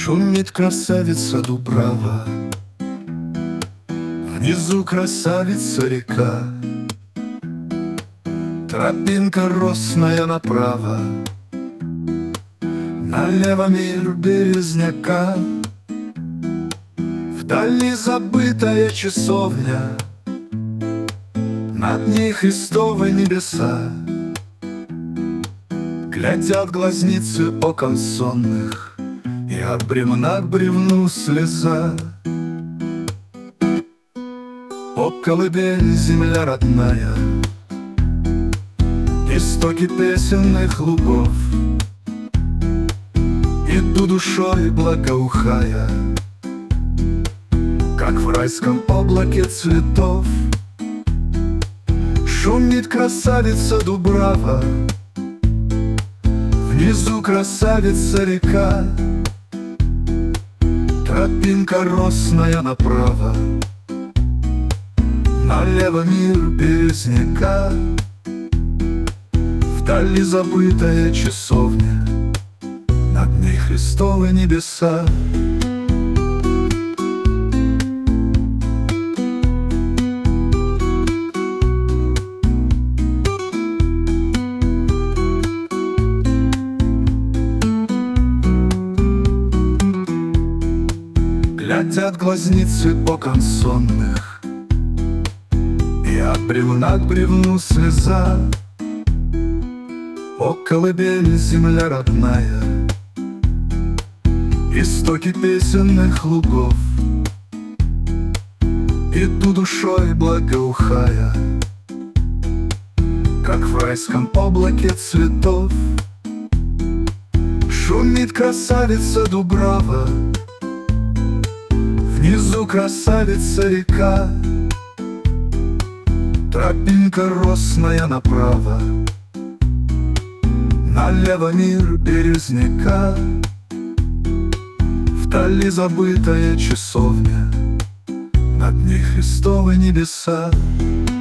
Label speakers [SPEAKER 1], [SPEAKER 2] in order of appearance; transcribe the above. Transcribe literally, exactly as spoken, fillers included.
[SPEAKER 1] Шумит красавица Дубрава, внизу красавица река, тропинка росная направо, налево мир Березняка. Вдали забытая часовня, над ней Христовы небеса. Глядят глазницы окон сонных, и от бревна к бревну слеза. О, колыбель, земля родная, истоки песенных лугов, иду душой благоухая, как в райском облаке цветов. Шумит красавица Дубрава, внизу красавица река, тропинка росная направо, налево мир Березняка. Вдали забытая часовня, над ней Христовы небеса. Глядят глазницы окон сонных, и от бревна к бревну слеза. О, колыбель, земля родная, истоки песенных лугов, иду душой благоухая, как в райском облаке цветов. Шумит красавица Дубрава, внизу красавица река, тропинка росная направо, налево мир Березняка. Вдали забытая часовня, над ней Христовы небеса.